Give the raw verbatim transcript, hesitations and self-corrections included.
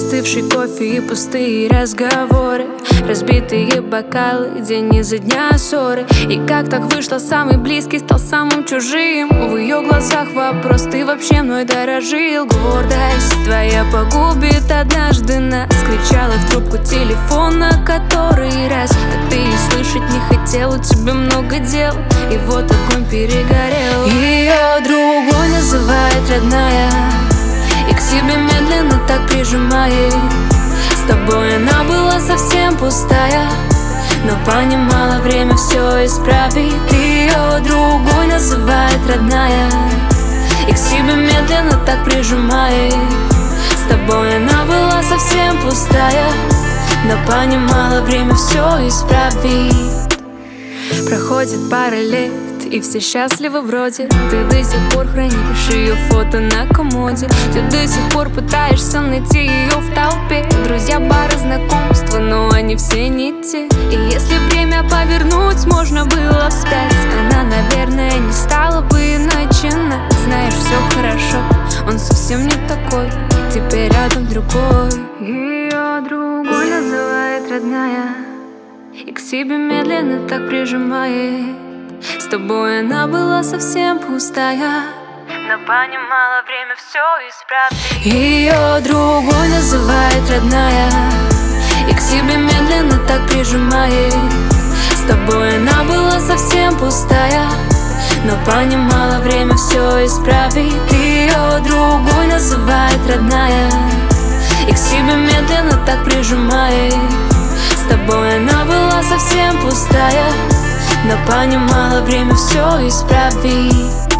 остывший кофе и пустые разговоры, разбитые бокалы, день изо дня ссоры. И как так вышло, самый близкий стал самым чужим. В ее глазах вопрос: ты вообще мной дорожил? Гордость твоя погубит однажды нас, кричала в трубку телефона который раз. А ты и слышать не хотел, у тебя много дел, и вот огонь перегорел. Ее другой называет родная, и к себе медленно так прижимает. С тобой она была совсем пустая, но понимала, время все исправит. Ее другой называет родная, и к себе медленно так прижимает. С тобой она была совсем пустая, но понимала, время все исправит. Проходит пара лет, и все счастливы вроде. Ты до сих пор хранишь ее фото на комоде. Ты до сих пор пытаешься найти ее в толпе. Друзья, бары, знакомства, но они все не те. И если время повернуть можно было вспять, она, наверное, не стала бы начинать. Знаешь, все хорошо, он совсем не такой, теперь рядом другой. Ее другой называет родная, и к себе медленно так прижимает. С тобой она была совсем пустая, но понимала, время все исправит. Ее другой называет родная, и к себе медленно так прижимает. С тобой она была совсем пустая, но понимала, время все исправит. Ее другой называет родная, и к себе медленно так прижимает. С тобой она была совсем пустая, но понимала, время все исправит.